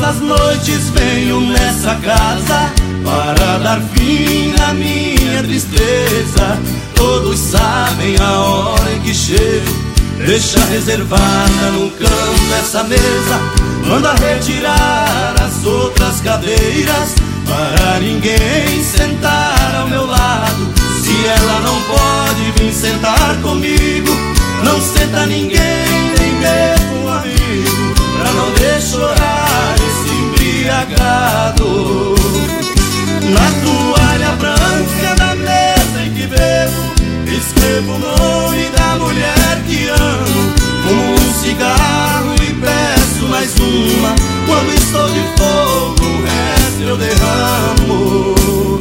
Todas as noites venho nessa casa para dar fim à minha tristeza. Todos sabem a hora em que chego, deixa reservada no canto essa mesa. Manda retirar as outras cadeiras para ninguém sentar ao meu lado. Se ela não pode vir sentar comigo, não senta ninguém, nem mesmo um amigo, pra não ver chorar esse embriagado. Na toalha branca da mesa em que bebo, escrevo o nome da mulher que amo. Fumo um cigarro e peço mais uma. Quando estou de fogo, o resto eu derramo.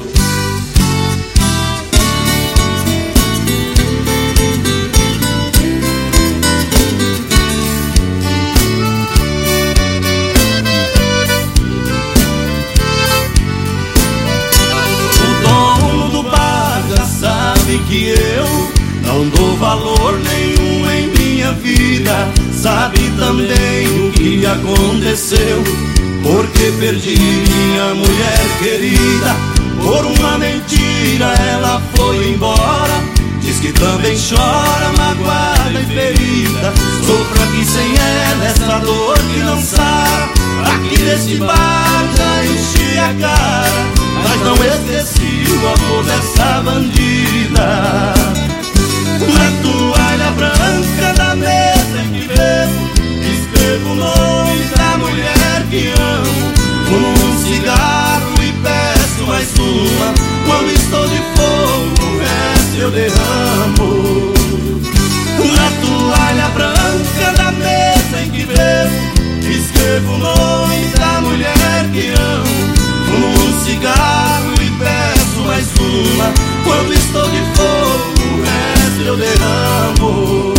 Que eu não dou valor nenhum em minha vida. Sabe também o que aconteceu, porque perdi minha mulher querida. Por uma mentira ela foi embora. Diz que também chora, magoada e ferida. Sofro aqui sem ela essa dor que não sara. Aqui nesse bar já enchi a cara, mas não esqueci o amor dessa bandida. Na toalha branca da mesa em que bebo, escrevo o nome da mulher que amo. Fumo um cigarro e peço mais uma. Quando estou de fogo, o resto eu derramo. Na toalha branca da mesa em que bebo, escrevo o nome da mulher que amo. Fumo um cigarro e peço mais uma. Quando estou de fogo, o resto eu derramo.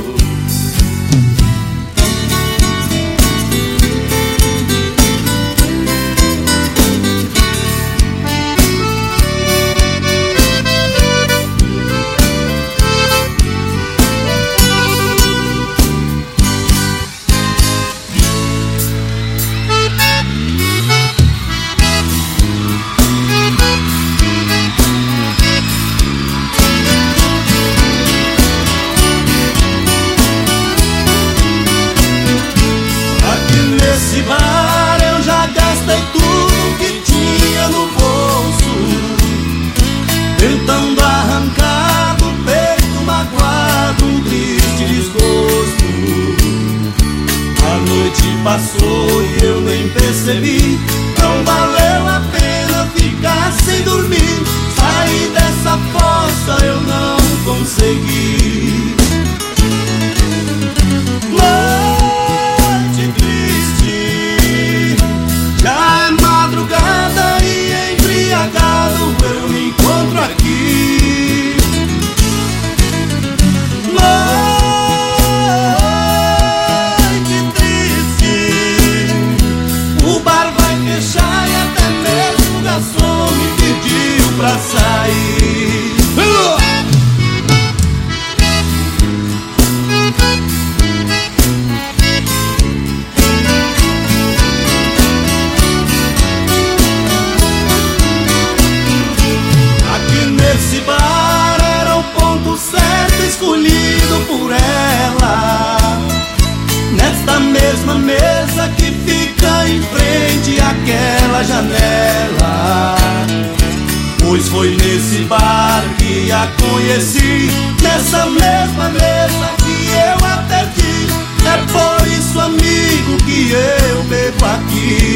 Nesse bar eu já gastei tudo que tinha no bolso, tentando arrancar do peito magoado um triste desgosto. A noite passou e eu nem percebi. Não valeu a pena ficar sem dormir. Sair dessa fossa eu não consegui. Já é madrugada e embriagado eu me encontro aqui. Noite triste, o bar vai fechar e até mesmo o garçom me pediu pra sair. Esse bar era o ponto certo escolhido por ela, nesta mesma mesa que fica em frente àquela janela. Pois foi nesse bar que a conheci, nessa mesma mesa que eu até vi. É por isso, amigo, que eu bebo aqui.